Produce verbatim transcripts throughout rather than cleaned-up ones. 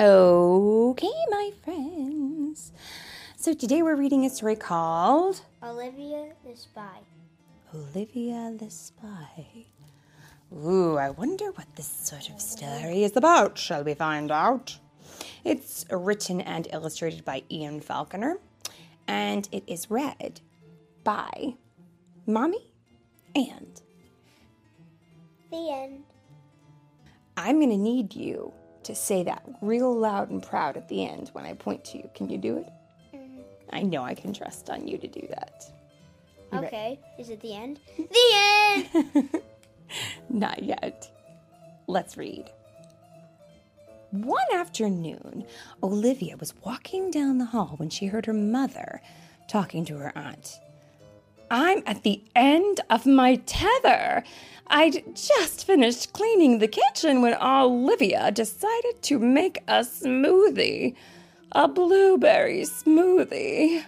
Okay, my friends. So today we're reading a story called Olivia the Spy. Olivia the Spy. Ooh, I wonder what this sort of story is about. Shall we find out? It's written and illustrated by Ian Falconer, and it is read by Mommy and The end. I'm going to need you to say that real loud and proud at the end when I point to you. Can you do it? Mm. I know I can trust on you to do that. You Okay, is it the end? The end! Not yet. Let's read. One afternoon, Olivia was walking down the hall when she heard her mother talking to her aunt. I'm at the end of my tether. I'd just finished cleaning the kitchen when Olivia decided to make a smoothie. A blueberry smoothie.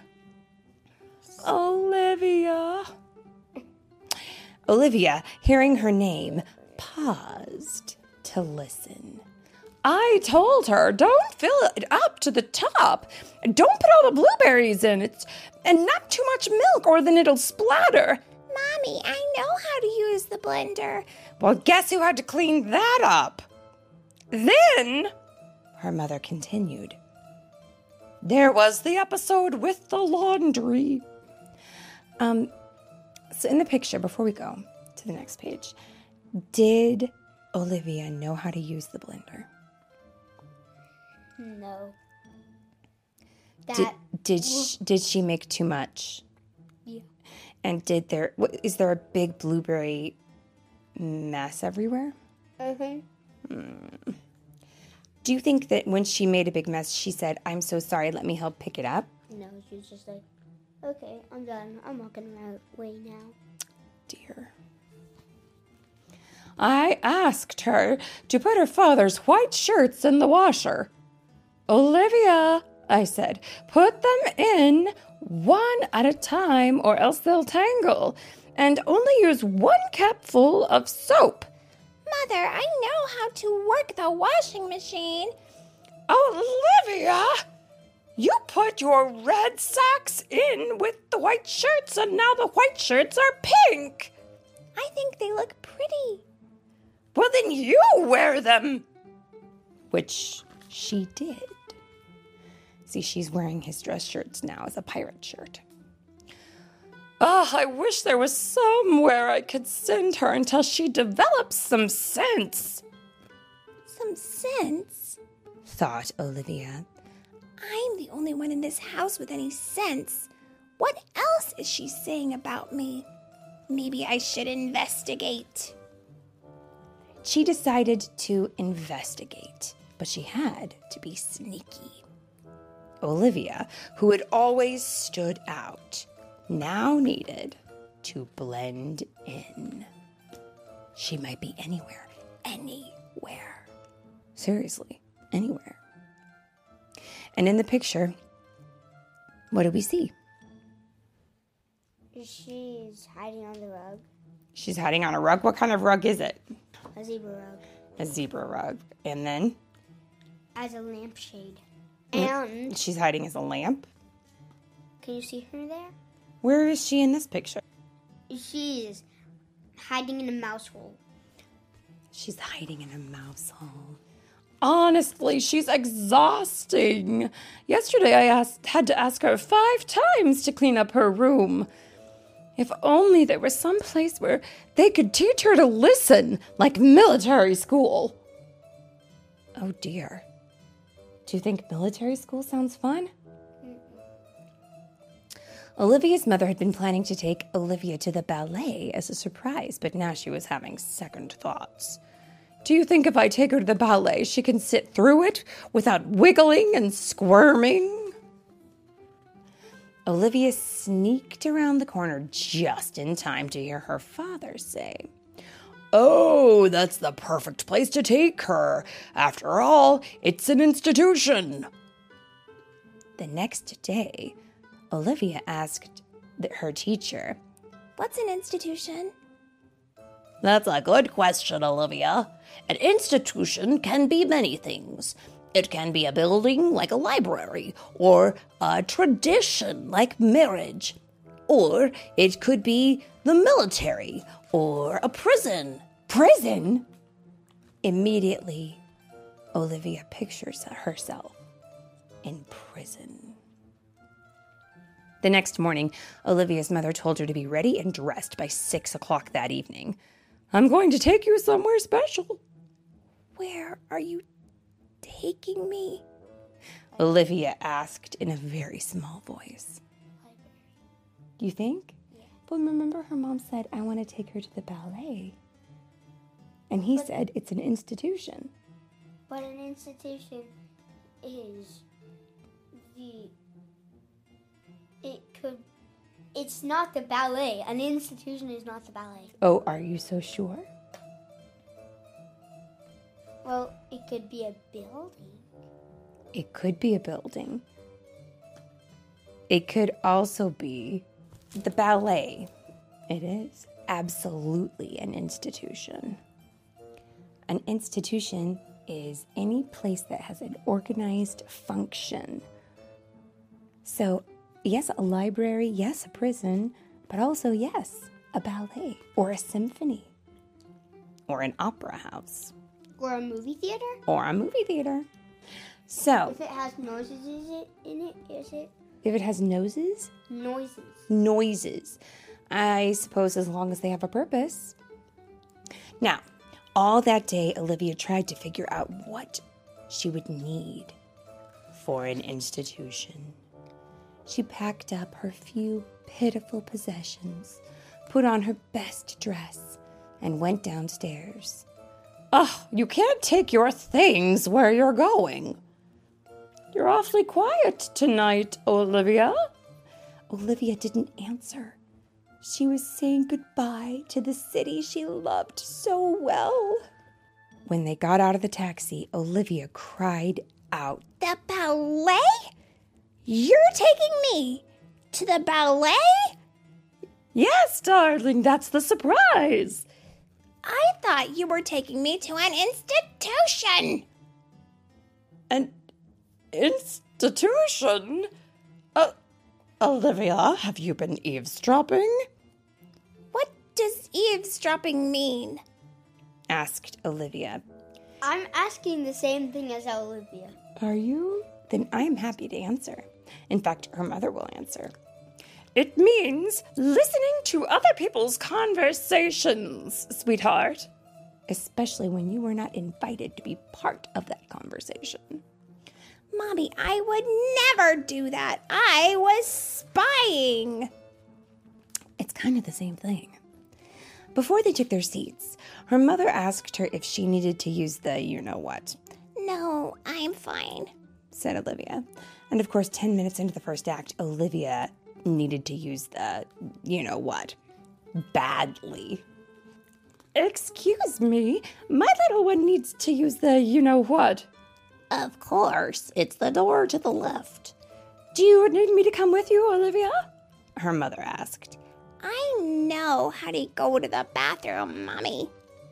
Olivia. Olivia, hearing her name, paused to listen. I told her, don't fill it up to the top. Don't put all the blueberries in it. And not too much milk or then it'll splatter. Mommy, I know how to use the blender. Well, guess who had to clean that up? Then, her mother continued, there was the episode with the laundry. Um, so in the picture, before we go to the next page, did Olivia know how to use the blender? No. Did, That. did, she, did she make too much? Yeah. And did there, what, is there a big blueberry mess everywhere? Mm-hmm. Hmm. Do you think that when she made a big mess, she said, I'm so sorry, let me help pick it up? No, she was just like, okay, I'm done. I'm walking away now. Dear. I asked her to put her father's white shirts in the washer. Olivia, I said, put them in one at a time or else they'll tangle. And only use one cupful of soap. Mother, I know how to work the washing machine. Olivia, you put your red socks in with the white shirts and now the white shirts are pink. I think they look pretty. Well, then you wear them. Which she did. See, she's wearing his dress shirts now as a pirate shirt. Oh, I wish there was somewhere I could send her until she develops some sense. Some sense? Thought Olivia. I'm the only one in this house with any sense. What else is she saying about me? Maybe I should investigate. She decided to investigate, but she had to be sneaky. Olivia, who had always stood out, now needed to blend in. She might be anywhere, anywhere. Seriously, anywhere. And in the picture, what do we see? She's hiding on the rug. She's hiding on a rug. What kind of rug is it? A zebra rug. A zebra rug. And then? As a lampshade. And she's hiding as a lamp. Can you see her there? Where is she in this picture? She's hiding in a mouse hole. She's hiding in a mouse hole. Honestly, she's exhausting. Yesterday I asked, had to ask her five times to clean up her room. If only there was some place where they could teach her to listen, like military school. Oh dear. Do you think military school sounds fun? Mm-mm. Olivia's mother had been planning to take Olivia to the ballet as a surprise, but now she was having second thoughts. Do you think if I take her to the ballet, she can sit through it without wiggling and squirming? Olivia sneaked around the corner just in time to hear her father say, Oh, that's the perfect place to take her. After all, it's an institution. The next day, Olivia asked her teacher, What's an institution? That's a good question, Olivia. An institution can be many things. It can be a building like a library, or a tradition like marriage. Or it could be the military, or a prison. Prison? Immediately, Olivia pictures herself in prison. The next morning, Olivia's mother told her to be ready and dressed by six o'clock that evening. I'm going to take you somewhere special. Where are you taking me? Olivia asked in a very small voice. You think? Yeah. But remember her mom said, I want to take her to the ballet. And he but, said it's an institution. But an institution is the... It could... It's not the ballet. An institution is not the ballet. Oh, are you so sure? Well, it could be a building. It could be a building. It could also be the ballet. It is absolutely an institution. An institution is any place that has an organized function. So, yes, a library, yes, a prison, but also, yes, a ballet or a symphony or an opera house. Or a movie theater? Or a movie theater. So, if it has noises is it in it, is it? If it has noses? Noises. Noises. I suppose as long as they have a purpose. Now, all that day, Olivia tried to figure out what she would need for an institution. She packed up her few pitiful possessions, put on her best dress, and went downstairs. Oh, you can't take your things where you're going. You're awfully quiet tonight, Olivia. Olivia didn't answer. She was saying goodbye to the city she loved so well. When they got out of the taxi, Olivia cried out, The ballet? You're taking me to the ballet? Yes, darling, that's the surprise. I thought you were taking me to an institution. An institution? Uh, Olivia, have you been eavesdropping? What does eavesdropping mean? Asked Olivia. I'm asking the same thing as Olivia. Are you? Then I'm happy to answer. In fact, her mother will answer. It means listening to other people's conversations, sweetheart. Especially when you were not invited to be part of that conversation. Mommy, I would never do that. I was spying. It's kind of the same thing. Before they took their seats, her mother asked her if she needed to use the you-know-what. No, I'm fine, said Olivia. And of course, ten minutes into the first act, Olivia needed to use the you-know-what badly. Excuse me, my little one needs to use the you-know-what. Of course, it's the door to the left. Do you need me to come with you, Olivia? Her mother asked. I know how to go to the bathroom, Mommy.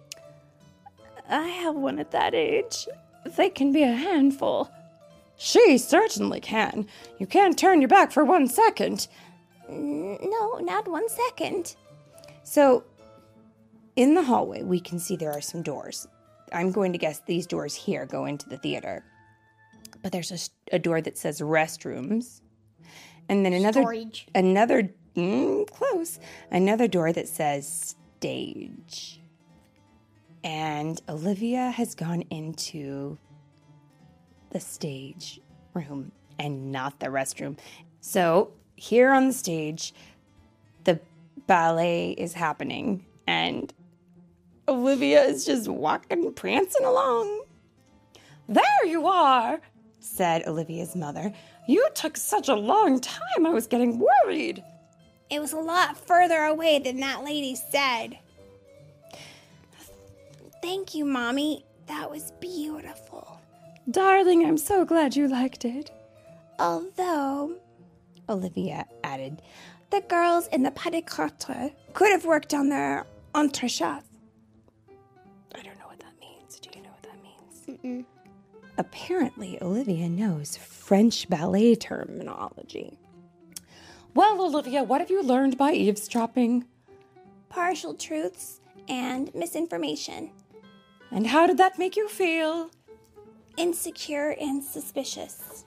I have one at that age. They can be a handful. She certainly can. You can't turn your back for one second. No, not one second. So, in the hallway, we can see there are some doors. I'm going to guess these doors here go into the theater. But there's a, a door that says restrooms. And then another... Storage. Another... Mm, close. Another door that says stage. And Olivia has gone into the stage room and not the restroom. So here on the stage, the ballet is happening and Olivia is just walking, prancing along. There you are, said Olivia's mother. You took such a long time, I was getting worried. It was a lot further away than that lady said. Thank you, Mommy. That was beautiful. Darling, I'm so glad you liked it. Although, Olivia added, the girls in the pas de quatre could have worked on their entrechats. I don't know what that means. Do you know what that means? Mm-mm. Apparently, Olivia knows French ballet terminology. Well, Olivia, what have you learned by eavesdropping? Partial truths and misinformation. And how did that make you feel? Insecure and suspicious.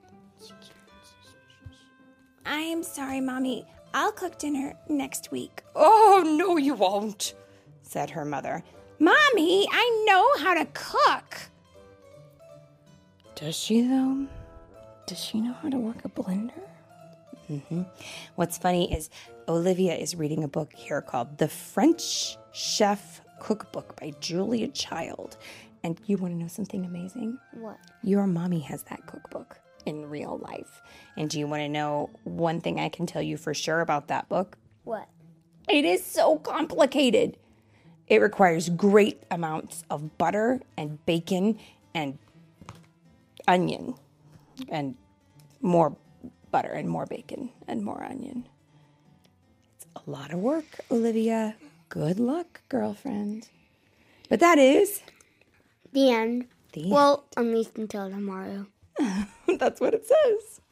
I'm sorry, Mommy. I'll cook dinner next week. Oh, no, you won't, said her mother. Mommy, I know how to cook. Does she, though? Does she know how to work a blender? Mm-hmm. What's funny is Olivia is reading a book here called The French Chef Cookbook by Julia Child. And you want to know something amazing? What? Your mommy has that cookbook in real life. And do you want to know one thing I can tell you for sure about that book? What? It is so complicated. It requires great amounts of butter and bacon and onion and more butter and more bacon and more onion. It's a lot of work, Olivia. Good luck, girlfriend. But that is The end. the Well, at least until tomorrow. end. That's what it says.